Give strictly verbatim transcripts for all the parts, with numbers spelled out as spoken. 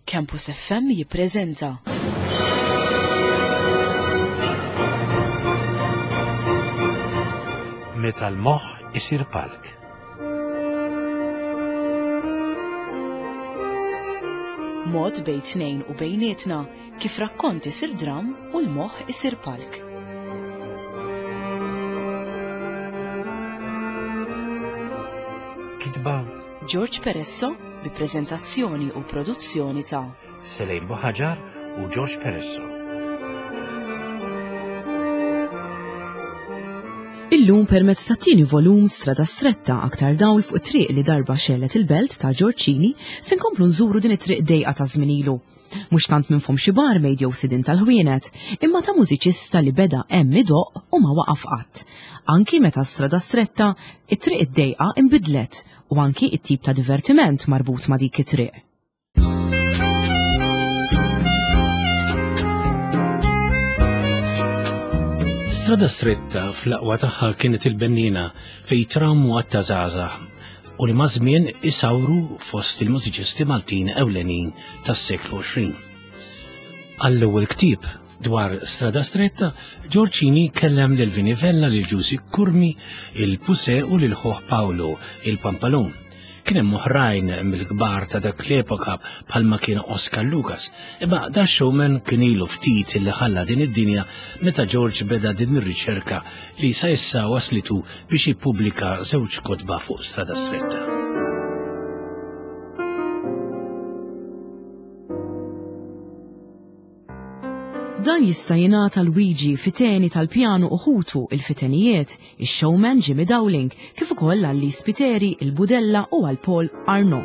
Campus F M jippreżenta Meta l-moħħ isir palk. Mod bejn tnejn u bejnietna kif rakkont isir dram u l-moħħ isir palk. Kitba George Peresso bi preżentazzjoni u produzzjoni ta' Selejn Boħaġar u George Peresso. Illum permezz ta' tieni volum Strada Stretta aktar dawl fuq it-triq li darba xellet il-belt ta' Giorgini se nkomplu nżuru din it-triq dejqa ta' żminilu. Mhux tant minfhom xi barmaid jew sidin tal-ħwienet, imma ta' mużiċista li beda hemm idoq u ma waqaf qatt. Anki meta Strada Stretta it-triq id-dejqa inbidlet u anki it-tip ta' divertiment marbut ma' dik it-triq. Strada Stretta fl-aqwa tagħha kienet il-bennina fejn tram għatta żgħażagħ u li ma' żmien isawru fost il-mużiċisti Maltin ewlenin tas-seklu għoxrin. Għall-ewwel ktieb dwar Strada Stretta, Giorgini kellem lil Vinivella, lil Giusy Curmi, il-Pusè u lil Ħoħ Paolo, il-Pampalon. Kien hemm oħrajn mill-kbar ta' dak l-epoka bħalma kien Oscar Lucas, imma da showman kien ilu ftit illi ħalla din id-dinja meta George beda din ir-riċerka li sa issa waslitu biex jippubblika żewġ kotba fuq Strada Stretta. Dan jista' jingħata l-Luigi fiteni tal-pjanu uħutu il-fitenijiet, ix-showman Jimmy Dowling, kif ukoll għal Spiteri, il-Budella u għal Paul Arno.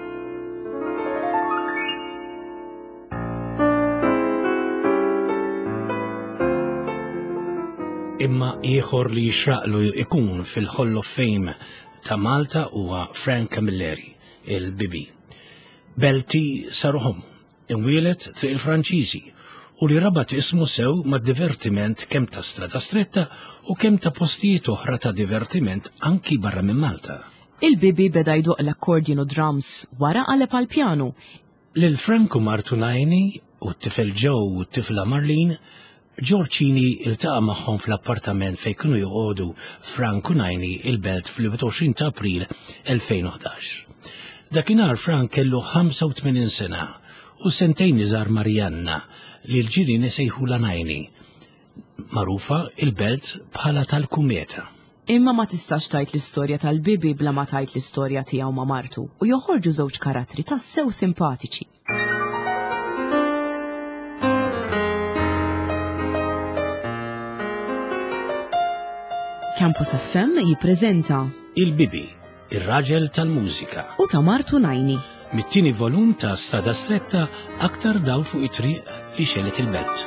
Imma ieħor li jixraqlu ikun fil-Hall of Fame ta' Malta huwa Frank Camilleri, il-Bibi. Belti saruhom, imwielet triq il-Franċiżi, u li rabat ismu sew ma' divertiment kemm ta' Strada Stretta u kemm ta' postijiet oħra ta' divertiment anki barra minn Malta. Il-Bibi beda jduq l-accordion u drums wara qaleb għal pjanu. Lil Franco Martunajni u t-tifel Joe u t-tifla Marlene, Giorgini iltaqa' magħhom fl-appartament fejn kienu joqogħdu Franco Najni il-belt fl-għoxrin ta' April elfejn u ħdax. Dakinhar Frank kellu ħamsa u tmienin sena u sentejn iżgħar Marianna li l-ġirien isejħula Najni, magħrufa il-belt bħala tal-kumeta. Imma ma tistax tajt l-istorja tal-Bibi bla ma tajt l-istorja tiegħu ma' martu u joħorġu żewġ karattri tassew simpatiċi. Campus F M jippreżenta Il-Bibi, ir-raġel tal-mużika. U ta' Martu Najni. Mit-tieni volum ta' Strada Stretta aktar dawl fuq it-triq li xelet il-belt.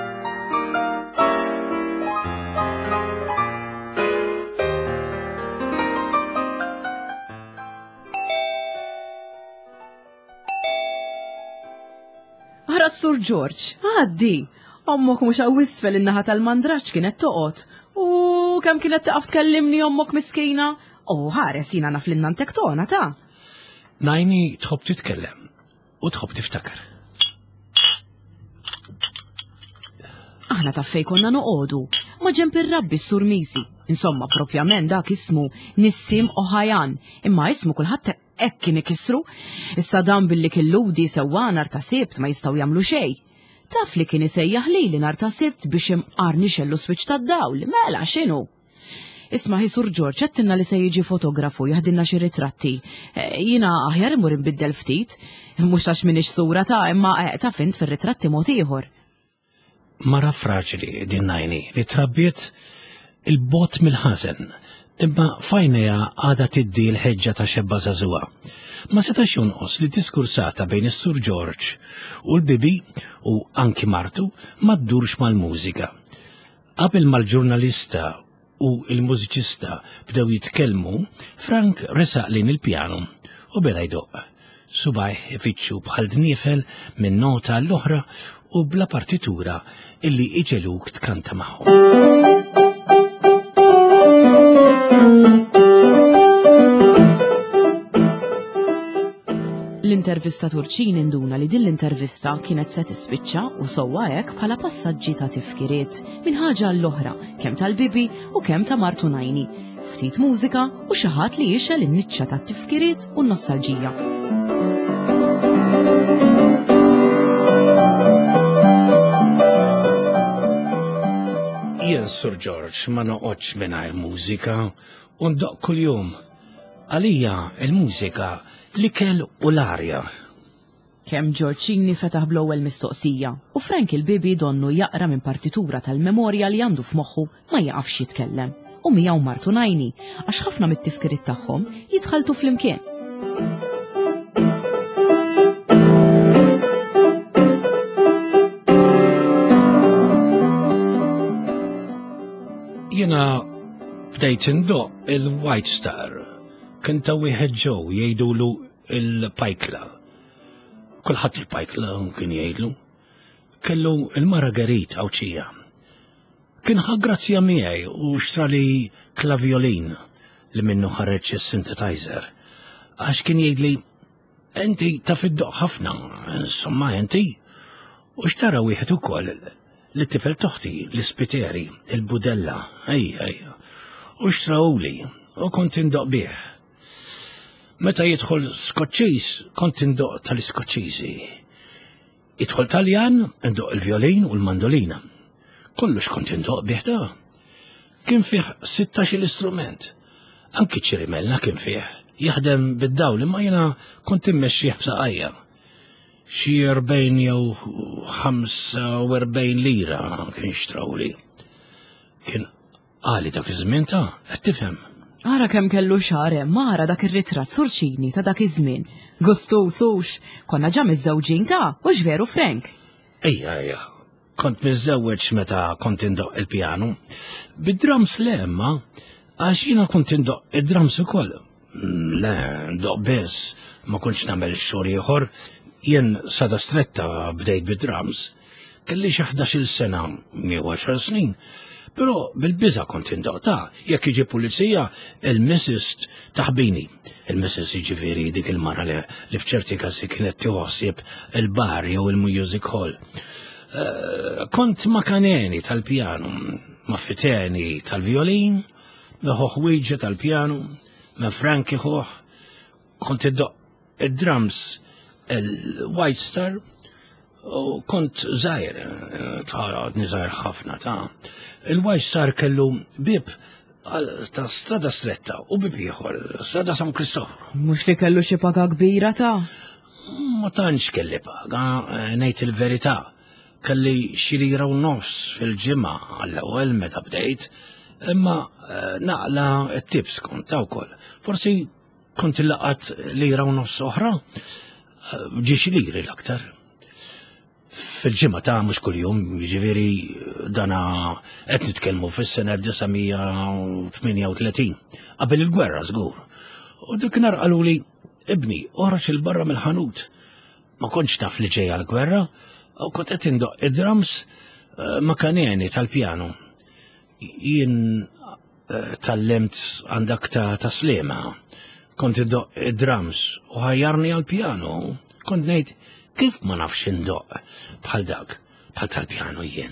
Ara Sur George, għaddi, ommok mhux għawisfel in-naħa tal-mandraċ kienet toqgħod. U kemm kienet taqaf tkellimni ommok miskina? U ħares jiena naf l-innantek tona ta'. Najni tħobb titkellem u tħobb tiftakar. Aħna ta' fej konna noqogħdu, ma ġemp ir-rabbi Sur Misi. Insomma, propjament dak ismu Nissim Oħajan, imma ismu kulħadd hekk kien ikissru. Issa dan billi killudi sewwa nhar ta' Sibt ma jistgħu jagħmlu xejn. Taf li kien isejjaħ lili nhar ta' Sibt biex imqar nixellu switch tad-dawl, mela x'inhu? Isma' Sur George għattinna li se jiġi fotografu jaħdilna xi ritratti. Jiena aħjar imur inbiddel ftit, mhux tax minix sura ta' imma ta' fint fir-ritratti mod ieħor. Mara fraġli din Najni li trabbiet il-bot mill-ħażen, imma fajnejha għadha tiddi l-ħeġġa ta' xebba żagħżugħa. Ma setax jonqos li diskursata bejn is-Sur George u l-Bibi u anki Martu ma ddurx mal-mużika. Qabel mal-ġurnalista u il-mużiċista bdew jitkellmu, Frank resaq lejn il-pjanu u beda jdoq. Subajh ifittxu bħal dniefel minn nota l-oħra u bla partitura illi iġeluk tkanta magħhom. L-intervista Turċin induna li din l-intervista kienet se tispiċċa u sewwa hekk bħala passaġġi ta' tifkiriet minn ħaġa l-oħra, kemm tal-bibi u kemm ta' Martunajni. Ftit mużika u xi ħadd li jixel in-niċċa tat-tifkiriet u n-nostalġija. Jien Sur George ma noqgħodx mingħajr mużika u ndoq kuljum. Għalija il-mużika l-ikel u l-arja. Kemm Giorgini fetaħ bl-ewwel mistoqsija u Frank il-bibi donnu jaqra minn partitura tal-memorja li għandu f'moħħu ma jaqafx jitkellem. U miegħu Martunajni għax ħafna mit-tifkiriet tagħhom jitħaltu flimkien. Jiena bdejt indoq il-White Star. Kien ta' wieħed ġew jgħidulu il-pajkla. Kulħadd il-pajkla kien jgħidlu. Kellu il-Margarit Awċija. Kien ħaggrazzja miegħi u xtrali klaviolin li minnu ħareġ is-synthesizer. Għax kien jgħidli enti taf iddoq ħafna, insomma enti. U xtara wieħed ukoll li tifel toħti l-ispiteri, il-budella, ejja ejja. U xtrawli u kont indoq bih. Meta jidħol Skoċċiż, kont indoq tal-Iskoċċiżi. Jidħol Taljan, indoq il-violin u l-mandolina. Kollux kont indoq bih da. Kien fih sittax l-istrument. Anki ċirimella kien fih. Jaħdem bid-dawl imma jiena kont immexxih b'saqajja. Xi erbejn jew ħamsa u erbejn lira kien xtrawli. Kien qali dak iż-żmien ta' qed tifhem. Ara kemm kellu xarem, mara dak ir-ritratt Surċini ta' dak iż-żmien. Gustu sux, konna ġa miż-żewġin ta' u x'veru Frank. Ejja, ejja, kont miżżewweġ meta kont indoq il-pjanu. Bid-drums le imma, għax jiena kont indoq id-drums ukoll. Le, ndoq biss, ma kontx nagħmel xogħol ieħor. Jien sada stretta bdejt bid-drums. Kelli xi ħdax-il sena, jew għaxar snin. Però bil-biża kont indoq ta' jekk jiġi pulizija il-missis taħbini. Il-missis jiġifieri dik il-mara li f'ċerti każi kienet tiħossib il-bar jew il-music hall. Kont makaneni tal-pjanu, maffiteni tal-violin, meħoħ wieġa tal-pjanu, me Franki ħoħ, kont indoq id-drums il-White Star, u kont zaħir, ta' nizajr ħafna ta' il-White Star kellu bib ta' strada stretta u bib ieħor, strada San Kristofru. Mhux li kellu xi paga kbira ta'? Ma tantx kelli paga, ngħid il-verità. Kelli xi lira u nofs fil-ġimgħa għall-ewwel meta bdejt, imma naqla t-tips kont ta' wkoll. Forsi kont illaqat lira u nofs oħra, ġi xi liri l-aktar. Fil-ġimgħa ta' mhux kuljum, jiġifieri dana qed nitkellmu fis-sena elf tminja u tletin, qabel il-gwerra żgur. U dik nar qaluli ibni oħroġ il-barra mill-ħanut. Ma kontx taf li ġejja l-gwerra, u kont qed indoq id-drums makaneni tal-pjanu. Jien tallemt għandak ta' Slema. Kont indoq id-drums u ħajjarni għall-pjanu. Kont ngħid kif ma nafx indoq bħal dak, bħal tal-pjanu jien.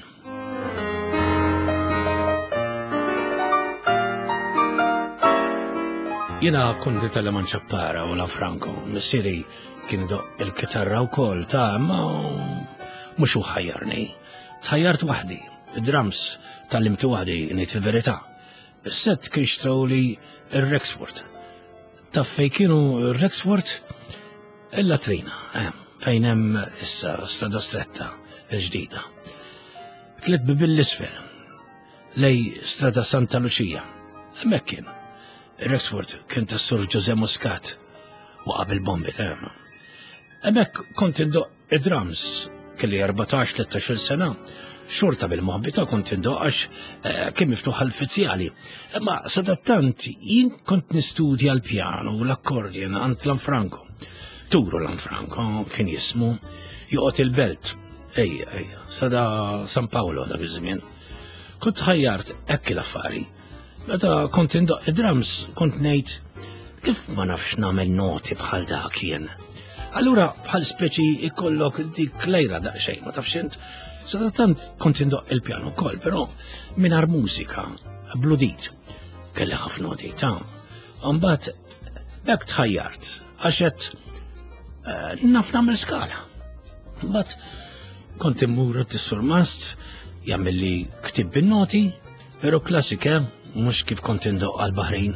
Jiena kont nitgħallem ċappara u la Franco, missieri kien idoq il-kitarra wkoll ta' ma mhux hu ħajjarni. Tħajjart waħdi, id-drums tallimtu waħdi ngħid il-verità. Is-sett kien xtrawli ir-Rexford. Taf fejn kienu ir-Rexford? Il-latrina, eh. fejn hemm issa strada stretta l-ġdida. Tliet bibil l-isfel lej strada Santa Lucia. Hemmhekk kien. Rexford kien tas-Sur José Muscat u qabel bombi ta' hemm. Hemmhekk kont indoq id-drums kelli erbatax tlettax-il sena. Xorta bil-moħbita kont indoq għax kien miftuħ l-uffiċjali. Imma sadattant jien kont nistudja l-pjanu u l-akkordjen għand Lanfranco. Turo Lanfranco kien jismu joqgħod il-belt. Ejja, ejja, sada San Paolo dak iż-żmien. Kont ħajjart hekk l-affari. Meta kont indoq id-drums kont ngħid kif ma nafx nagħmel noti bħal dak jien. Allura bħal speċi ikollok dik lejra daqsxejn, ma tafx int. Sadattant kont indoq il-pjano wkoll, però mingħajr mużika, bludit. Kelli ħafna udita. Imbagħad hekk tħajjart għax qed naf nagħmel skala. Imbagħad kont immur t-Sur Mast jagħmilli ktib bin-noti, però klassika mhux kif kont indoq għall-Baħrin.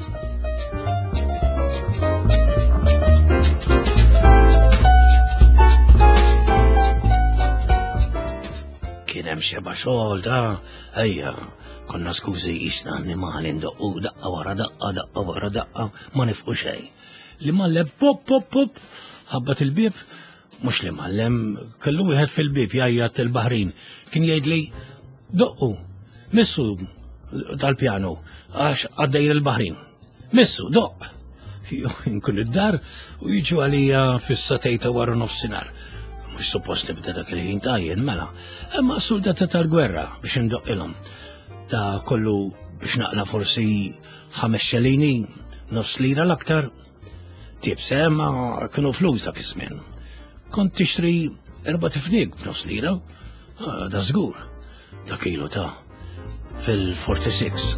Kien hemm xeba xogħol ta' ejja, konna skużi jisna annimali ndoqqu daqqa wara daqqa daqqa wara daqqa ma nifqu xejn. Li mallem pop pop pop ħabbat il-bieb, mhux li mallem kellu wieħed fil-bieb jgħajjat il-Baħrin kien jgħidli doqqu missu tal-pjano għax għaddejr il-Baħrin. Missu doq. Inkun id-dar u jiġu għalija fis-satejta wara nofsinhar. Mux suppost nibda dak il-ħin tajjen, mela, imma soldata tal-gwerra biex indoqqilhom. Da kollu biex naqla forsi ħames xelini, nofs lira l-aktar. Tibse, ma kienu flus dak iż-żmien. Kont tixtri erba' tifnieg b'nofs lira, da żgur, dak ilu ta' fil-forty-six.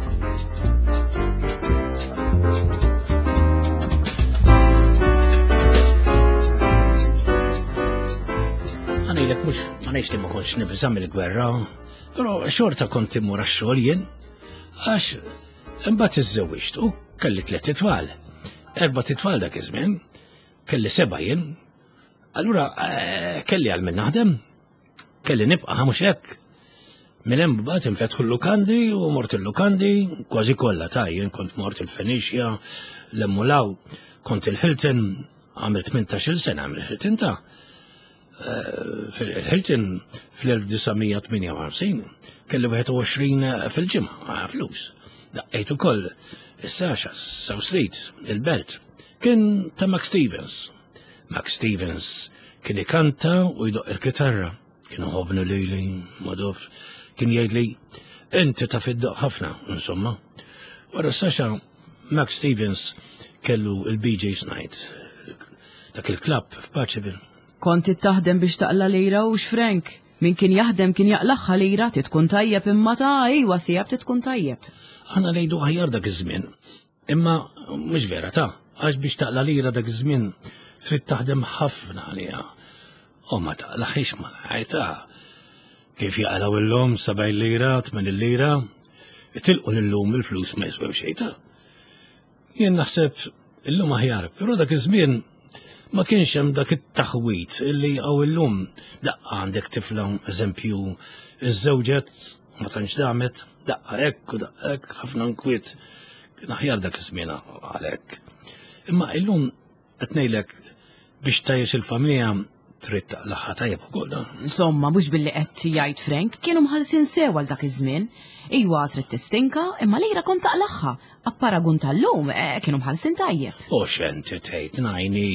Għanajlek mux, għanajx li ma konx nibżam il-gwerra, pero xorta kont immur għax-xogħol jien, għax imbagħad iżżewwiġt u kelli tliet tfal. Erba' tfal dak iż-żmien, kelli seba' jien. Allura kelli għal min naħdem, kelli nibqa' mhux hekk. Minn hemm mbagħad infetħu l-lukandi u mort il-lukandi, kważi kollha ta' jien kont mort il-Fenixja, l-Emmulaw, kont il-Hilton, għamilt tmintax-il sena għamil il-Hilton ta' fil-Hilton fl-elf tminja u ħamsin kelli wieħed u għoxrin fil-ġimgħa flus. Daqqejt ukoll is-Saxa, South Street, il-Belt. Kien ta' Max Stevens. Max Stevens kien ikanta u jdoq il-kitarra. Kien ħobnu lili, maduf. Kien jgħidli, inti ta' fiddoq ħafna, insomma. Wara Saxa, Max Stevens kellu il-B J's Night. Dak il-klabb f'Paceville. Konti taħdem biex taqla lira u x'Frank. Min kien jaħdem kien jaqlaħħa lira titkun tajjeb imma ta' iwa sijab titkun tajjeb. Għana lejdu ħajjar dak iż-żmien. Imma mhux vera ta' għax biex taqla lira dak iż-żmien trid taħdem ħafna għaliha. U ma taqlaħix ma ħajta. Kif jaqlaw illum sabgħin lira, tmien lira, itilqu illum il-flus ma jiswew xejn ta'. Jien naħseb illum aħjar, però dak iż-żmien ma kienx hemm dak it-taħwit illi għaw illum daqqa għandek tifla eżempju iż-żewġet ma tantx damet daqqa hekk u daqqa hekk ħafna nkwiet kien aħjar dak iż-żmien għalhekk. Imma illum qed ngħidlek biex tajjex il-familja trid taqlaħħa tajjeb ukoll da. Insomma, mhux billi qed jgħid Frank kienu mħallsin sew għal dak iż-żmien. Iwa trid tistinka imma lejra kont taqlaħħa. Apparagun tal-lum kienu mħallsin tajjeb. U x'enti tgħid ngħini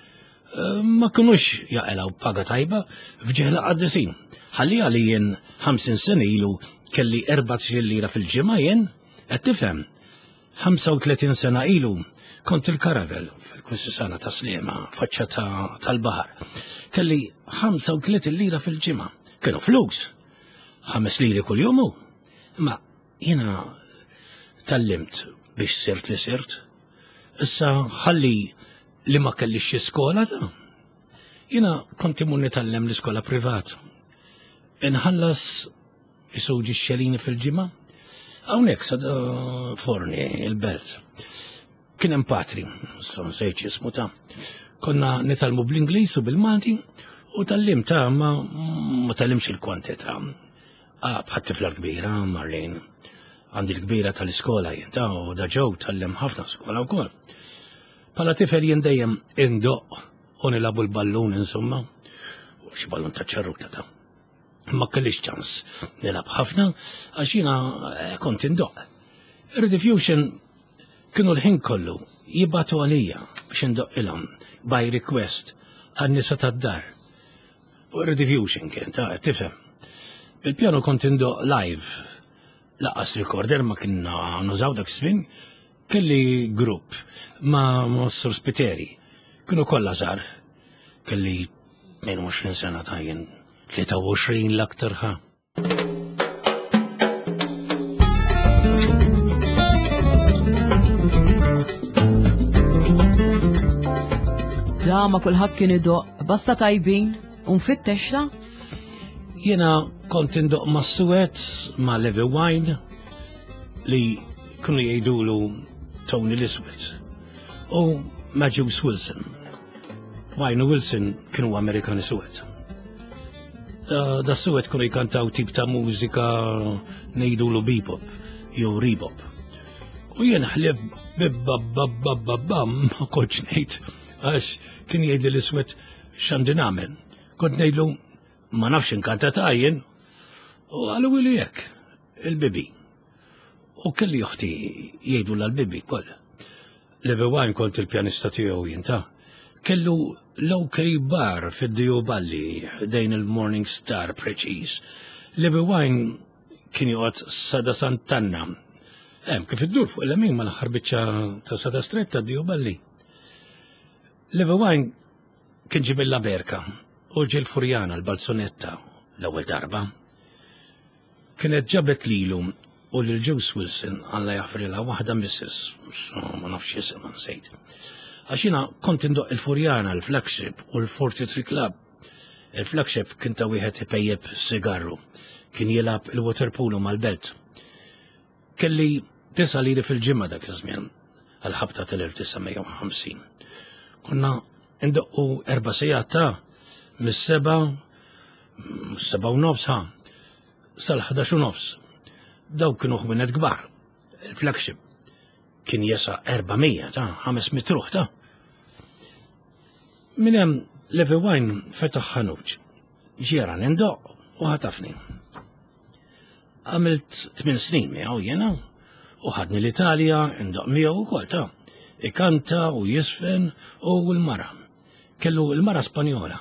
ma kinux jaqelaw paga tajba f'ġeħla qaddisin. Ħalli għali jien ħamsin sena ilu kelli erbgħax lira fil-ġimgħa jien, qed tifhem. ħamsa u tletin sena ilu kont il-Karavel fil-Kussissana ta' Sliema, faċċa tal-baħar. Kelli ħamsa u tletin lira fil-ġimgħa. Kienu flus. ħames liri kuljum hu. Ma jiena tallimt biex sirt li sirt. Issa ħalli li ma kellix xi skola ta'. Jiena kont imur nitgħallem l-iskola privat. Inħallas isuġi x-xelini fil-ġimgħa. Hawnhekk sa forni il-Belt. Kien hemm patri, son sejt jismu ta'. Konna nitalmu bl-Ingliż u bil-Malti u tallim ta' ma ma tallimx il-kwantità. Ah, bħat tifla kbira, Marlene. Għandi l-kbira tal-iskola jien ta' u da ġew tallem ħafna skola wkoll. Pala tifel jien dejjem indoq u nilabu l-ballun insomma, u xi ballun ta' ċarruta ta'. Ma kellix ċans nilab ħafna għax jiena kont indoq. Ir-Rediffusion kienu l-ħin kollu jibatu għalija biex indoq ilhom by request għan-nisa tad-dar. U ir-Rediffusion kien ta' tifhem. Il-pjano kont indoq live laqas recorder ma kienna nużaw dak żmien. Kelli grupp ma' Mossur Spiteri, kienu kollha żgħar. kelli tnejn u għoxrin sena ta' jien tlieta u għoxrin l-aktar ħa. Da ma kulħadd kien idoq basta tajbin u mfittexta? Jiena kont indoq ma' Suet ma' Levi Wine li kienu jgħidulu Tony l-Iswed u ma' Juice Wilson. Wine u Wilson kienu Amerikani Suet. Da, da Suet kienu jkantaw tip ta' mużika ngħidulu bebop jew rebop. U jien ħlib bibba-babba-babba ma kontx ngħid għax kien jgħidli l-Iswed x'għandi nagħmel. Kont ngħidlu ma nafx inkanta tajjen u għalu ilu jekk il-bibi. U kelli joħti jgħidu l-bibi koll. Levi Wine kont il-pjanista tiegħu jien ta' kellu l-OK bar fid-Diju Balli dejn il-Morning Star preċiż. Levi Wine kien joqgħod Sada Sant'Anna. Hemm kif iddur fuq il-lemin mal-aħħar biċċa ta' Sada Stretta Diju Balli. Levi Wine kien ġibel l-Amerika u ġil Furjana l-Balzonetta l-ewwel darba. Kienet ġabet lilu u lil Juice Wilson Alla jaħfrilha waħda missis, ma nafx jisimha nsejt. Għax jiena kont indoq il-Furjana l-Flagship u l-forty-three Club. Il-Flagship kien ta' wieħed ipejjeb sigarru, kien jilgħab il-water polo mal-belt. Kelli tisa' liri fil-ġimma dak iż-żmien għal-ħabta tal-tisa' ħamsin. Konna indoqqu erba' sejjat ta' mis-seba, seba' u nofs ħa, sal-ħadax u nofs. Daw kienu ħwienet kbar. Il-Flagship kien jesa erba'mija ta' ħames mitruħ ta'. Min hemm Levi Wine fetaħ ħanuġ. Ġiera nindoq u ħatafni. Għamilt tmien snin miegħu jiena u ħadni l-Italja indoq miegħu wkoll ta'. Ikanta u jisfen u l-mara. Kellu l-mara Spanjola.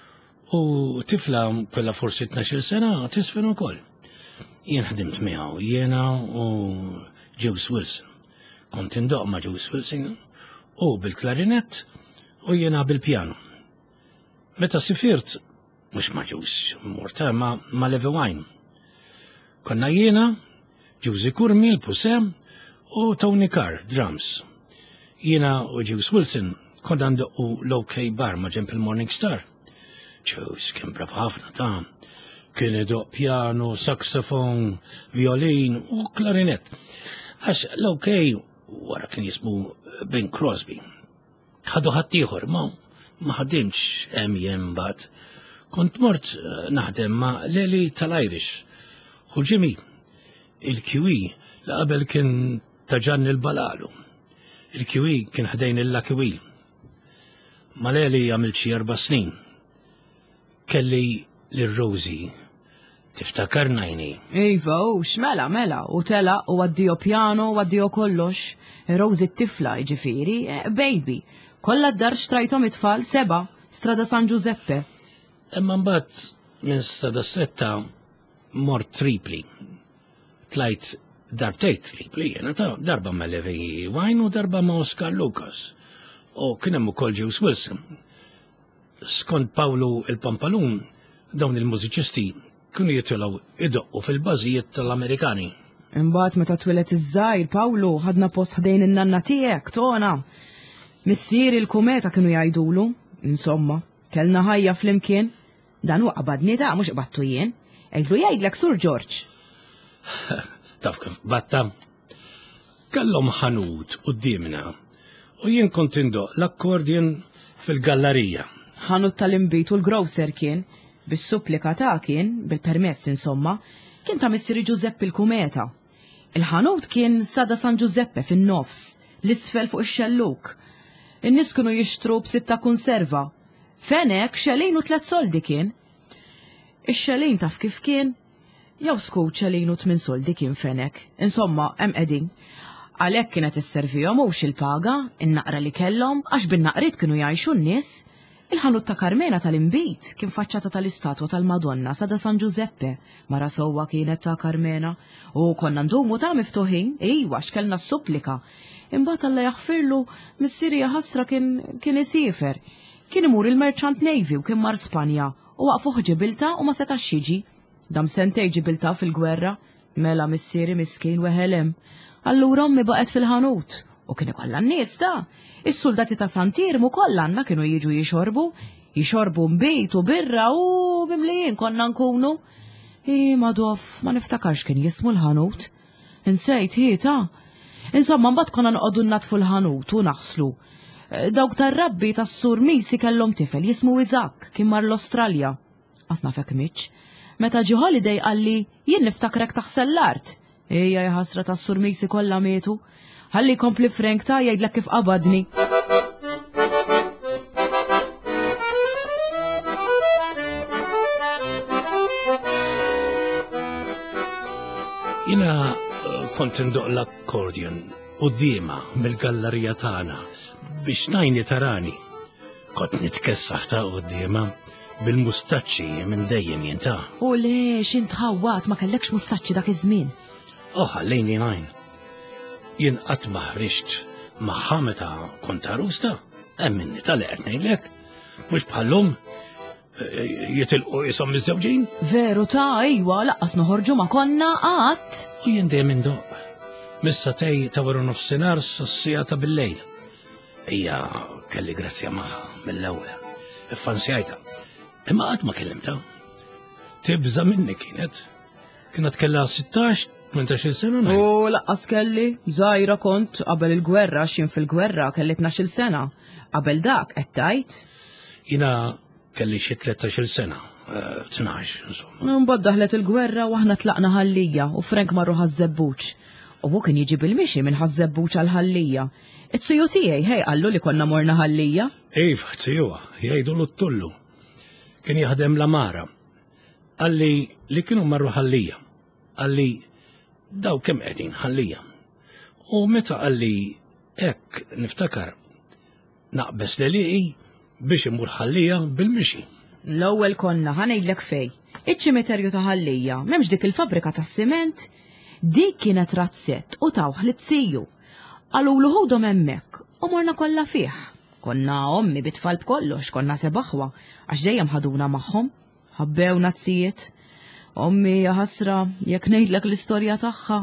U tifla kolla forsi tnax-il sena tisfen ukoll. Jien ħdimt miegħu jiena u Juice Wilson. Kont indoq ma' Juice Wilson u bil-klarinett u jiena bil-pjano. Meta sifirt mhux ma' Juice morta ma' ma' Levi Wine. Konna jiena, Juicy Kurmi l-Pusem u Tony Carr drums. Jiena u Juice Wilson konna ndoqqu l-OK bar ma' ġenb il-Morning Star. Juice kien brav ħafna ta' kien idoq pjano, saxofon, violin u klarinett. Għax l-OK wara kien jismu Bing Crosby. Ħadu ħaddieħor ma ma ħadimx hemm jien mbagħad. Kont mort naħdem ma' Leli tal-Irish u Jimmy il-Kiwi li qabel kien ta' Gianni l-Balalu. Il-Kiwi kien ħdejn il-Lucky Wheel. Ma Leli għamilt xi erba' snin. Kelli l-Rosie. Tiftakar najni? Iva, u xmela, mela, u tela, u għaddiju pjano, u għaddiju kollox. Rosie t-tifla, ġifiri, baby. Kolla d-dar xtrajtom it-tfal seba, Strada San Giuseppe. Imma mbagħad minn Strada Stretta mort Tripli. Tlajt darbtejt Tripli, jena ta' darba ma' Levi Wine u darba ma' Oscar Lucas. U kien hemm ukoll Juice Wilson. Skont Pawlu il-Pampalun, dawn il-mużiċisti kienu jitilgħu idoqqu fil-bażijiet tal-Amerikani. Imbagħad meta twilet iż-żgħir Pawlu ħadna post ħdejn in-nanna tiegħek tona. Missier il-kumeta kienu jgħidulu, insomma, kellna ħajja flimkien. Dan huwa qabadni ta' mhux qabattu jien. Għidlu jgħidlek Sur George. Taf kif batta? Kellhom ħanut qudiemna u jien kont indoq l-akkordjen fil-gallerija. Ħanut tal-imbit u l-grocer kien, bis-supplika ta' kien, bil-permess insomma, kien ta' Missier Giuseppe il-Kumeta. Il-ħanut kien Sada San Giuseppe fin-nofs, l-isfel fuq ix-xelluk. In-nies kienu jixtru b'sitta kunserva. Fenek xelin u tlet soldi kien. Ix-xelin taf kif kien? Jew skut xelin u tmin soldi kien fenek. Insomma, hemm qegħdin. Għalhekk kienet isservihom mhux il-paga, in-naqra li kellhom, għax bin-naqriet kienu jgħixu n-nies. Il-ħanut ta' Carmena tal-imbit kien faċċata tal-istatwa tal-Madonna Sada San Giuseppe, mara sewwa kienet ta' Carmena, u konna ndumu ta' miftuħin, iwa x'kellna s-supplika. Imbagħad Alla jaħfirlu missieri ħasra kien kien isifer. kien imur il-Merchant Navy u kien mar Spanja u waqfuh Ġibilta u ma setax jiġi. Dam sentej Ġibilta fil-gwerra, mela missieri miskin weħelem. Allura ommi baqgħet fil-ħanut u kien ikollha n-nies ta' is-soldati ta' Santirmu kollha kienu jiġu jixorbu, jixorbu mbejt u birra u bimlijin konna nkunu. I madof, ma niftakarx kien jismu l-ħanut. Insejt hieta. Insomma, mbagħad konna noqogħdu natfu l-ħanut u naħslu. Dawk tar-rabbi tas-Sur Misi kellhom tifel jismu Isaac kien mar l-Australja. Asna fek mitx. Meta ġi holiday qalli jien niftakrek taħsel l-art. Ejja ħasra tas-Sur Misi kollha mietu. Ħalli kompli Frank ta' jgħidlek kif qabadni. Jina kont indoq l-akkordion u d-dima mill-gallerija tagħna biex najni tarani. Kont nitkessaħ ta' u d-dima bil-mustaċċi minn dejjem jinta. U le, xint ħawwat ma kellekx mustaċċi dak iż-żmien. Oh, ħallejni najn. Jien qatt ma ħriġt magħha meta kont arusta, hemm minni tal qed ngħidlek, mhux bħallhom jitilqu isom iż-żewġin. Veru ta' ejwa laqqas noħorġu ma konna qatt. U jien dejjem indoq. Missa tej ta' wara nofsinhar s-sija ta' bil-lejl. Hija kelli grazzja magħha mill-ewwel. Iffansjajta. Imma qatt ma kellimta. Tibża minni kienet. Kienet kellha sittax tmintax-il sena. U laqqas kelli, żgħira kont qabel il-gwerra x'jien fil-gwerra kelli tnax-il sena. Qabel dak qed tgħid. Jiena kelli xi tlettax-il sena, tnax, insomma. Mbagħad daħlet il-gwerra u aħna tlaqna ħallija u Frank marru ħaż-żebbuġ. U kien jiġi bil-mixi minn ħaż-żebbuġ għal ħallija. It-tiju tiegħi ħej qallu li konna morna ħallija. Iva, tijuha, jgħidu l-tullu. Kien jaħdem la mara. Għalli li kienu marru ħallija. Għalli daw kemm qegħdin ħallija. U meta għalli hekk niftakar naqbes li liqi biex imur ħallija bil-mixi. L-ewwel konna ħanejdlek fej. Iċ-ċimiterju ta' ħallija, m'hemmx dik il-fabrika tas-siment, dik kienet razzett u tawħ li tsiju. Għalulu ħudhom hemmhekk u morna kollha fih. Konna ommi bitfall b'kollox, konna sebaħwa, għax dejjem ħaduna magħhom, ħabbewna tzijiet. Ommi ja ħasra jekk ngħidlek l-istorja tagħha.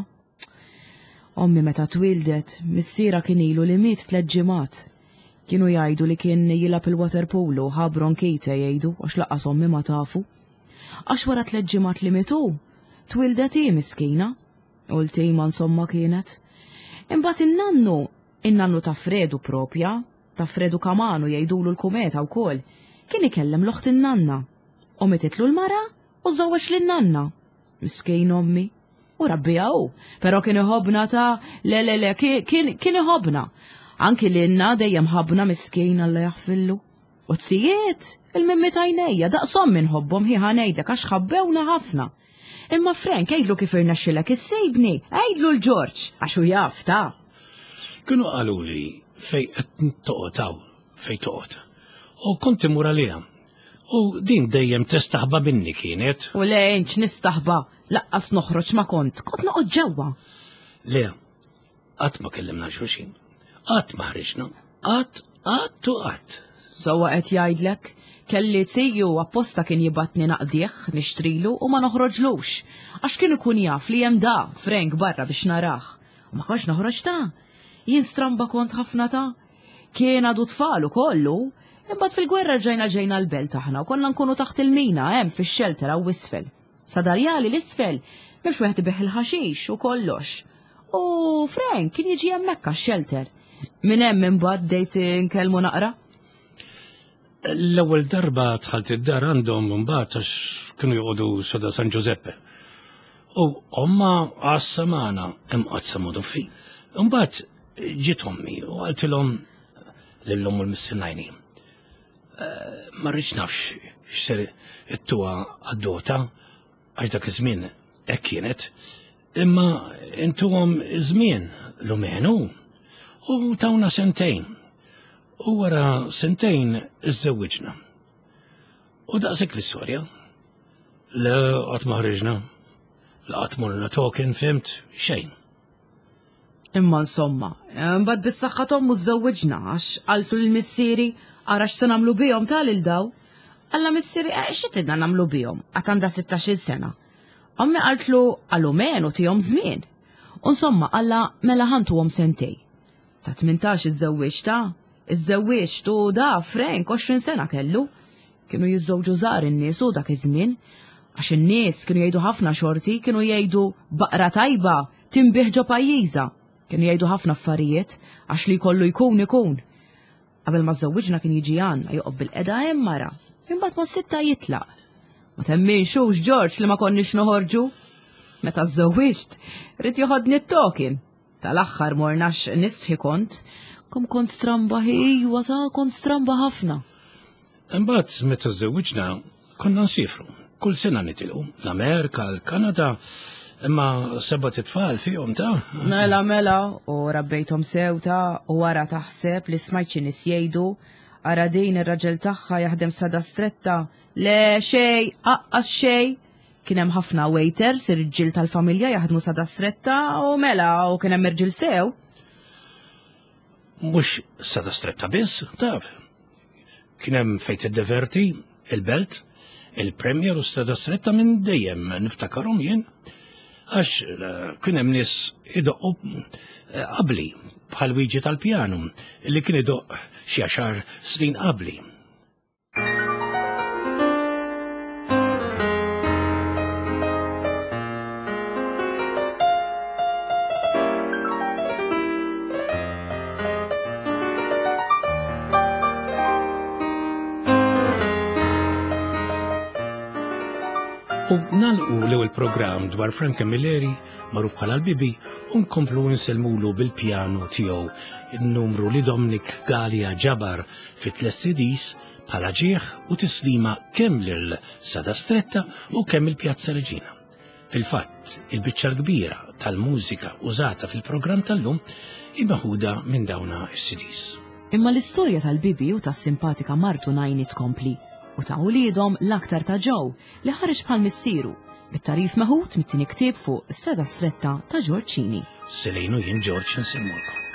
Ommi meta twildet, missiera kien ilu li miet tliet ġimgħat. Kienu jgħidu li kien jilab il-water polo ħabron kejta jgħidu għax laqqas ommi ma tafu. Għax wara tliet ġimgħat li mitu, twildet hi miskina. Ulti ma insomma kienet. Imbagħad in-nannu, in-nannu ta' Fredu propja, ta' Fredu Kamanu jgħidulu l-kumeta wkoll, kien ikellem l-oħt in-nanna. Ommi titlu l-mara u żewweġ lin-nanna. Miskejn ommi. U rabbija hu, però kien iħobbna ta' le le le kien iħobbna. Anki l-inna dejjem ħabna miskejn alla jaħfillu. U tzijiet, il-mimmi tajnejja, daqsom minħobbom hi ħanejdlek għax ħabbewna ħafna. Imma Frank, għajdlu kif irnexxilek issejbni, għajdlu l-Ġorġ, għax hu jaf ta'. Kienu qalu li fej qed toqgħod fej toqgħod. U kont imur għaliha. U din dejjem testaħba minni kienet. U le inċ nistaħba, laqqas noħroġ ma kont, kont noqgħod ġewwa. Le, qatt ma kellimna xulxin. Qatt ma ħriġna, qatt, qatt u qatt. Sewwa qed jgħidlek, kelli tziju apposta kien jibatni naqdieħ nixtrilu u ma noħroġlux, għax kien ikun jaf li hemm da Frank barra biex naraħ. U ma konx noħroġ ta'. Jien stramba kont ħafna ta'. Kien għadu tfalu kollu, imbagħad fil-gwerra ġejna ġejna l-belt aħna u konna nkunu taħt il-mina hemm fix-xelter hawn isfel. Sadarjali l-isfel, m'hemmx wieħed ibeħ il-ħaxix u kollox. U Frank kien jiġi hemmhekk għax-xelter. Min hemm imbagħad dejt nkellmu naqra? L-ewwel darba dħalt id-dar għandhom imbagħad għax kienu joqogħdu soda San Giuseppe. U omma għas-semana hemm qatt samudu fi. Imbagħad ġiet ommi u għaltilhom lil-omm u l-missinnajni. Ma rridx nafx x'ser it-tuha għad-dota għax dak iż-żmien hekk kienet. Imma intuhom żmien l-umenu u tawna sentejn. U wara sentejn iż-żewwiġna. U daqshekk l-istorja. Le qatt ma ħriġna, la qatt morna token fimt xejn. Imma insomma, mbagħad bis-saħħa tommu żżewwiġna għax qaltu l-missieri Ara x'se nagħmlu bihom tal-il daw? Alla missieri, x'tidna nagħmlu bihom? Għad għandha sittax-il sena. Ommi qaltlu għallu menu tihom żmien. Insomma, alla mela ħantuhom sentej. Ta' tmintax iż-żewwieġta, iż-żewwieġtu da Frank għoxrin sena kellu. Kienu jiżżewġu żgħar in-nies u dak iż-żmien. Għax in-nies kienu jgħidu ħafna xorti, kienu jgħidu baqra tajba, tinbih ġo pajjiża. Kienu jgħidu ħafna affarijiet għax li jkollu jkun ikun. Qabel ma żewwiġna kien jiġi Anna joqob bil-qeda hemm mara, imbagħad ma sitta jitlaq. Ma temminx hux George li ma konniex noħorġu. Meta żewwiġt, rid joħodni t-tokin. Tal-aħħar mornax nisħi kont, kom kont stramba ħejwa ta' kont stramba ħafna. Imbagħad meta żewwiġna konna nsifru. Kull sena nitilqu l-Amerika, l-Kanada, imma seba' titfal fihom ta' Mela mela, u rabbejthom sew ta' u wara taħseb li smajt xi nies jgħidu ara din ir-raġel tagħha jaħdem sada stretta. Le xej, aqqas xej. Kien hemm ħafna waiters, ir-riġġiel tal-familja jaħdmu sada stretta u mela u kien hemm irġiel sew. Mhux sada stretta biss, taf. Kien hemm fejn tiddiverti, il-belt, il-Premier u sada stretta minn dejjem niftakarhom jien. Għax kien hemm nies idoqqu qabli bħal wiġi tal-pjanu li kien idoq xi għaxar snin qabli. U nalqu l-ewwel programm dwar Frank Camilleri magħruf bħala l-Bibi u nkomplu nselmulu bil-pjanu tiegħu in-numru li Dominic Gallia ġabar fit-tliet C Ds bħala ġieħ u tislima kemm lil Sada Stretta u kemm il-Pjazza Reġina. Fil-fatt, il-biċċa l-kbira tal-mużika użata fil-programm tal-lum imaħuda minn dawna is-C Ds. Imma l-istorja tal-Bibi u tas-simpatika Martu Najni tkompli. U ta' ulidhom l-aktar ta' Joe li ħareġ bħal missieru bit-tarif meħud mit-tieni ktieb fuq Sada Stretta ta' George Cheney. Selejnu jien George nsemulkom.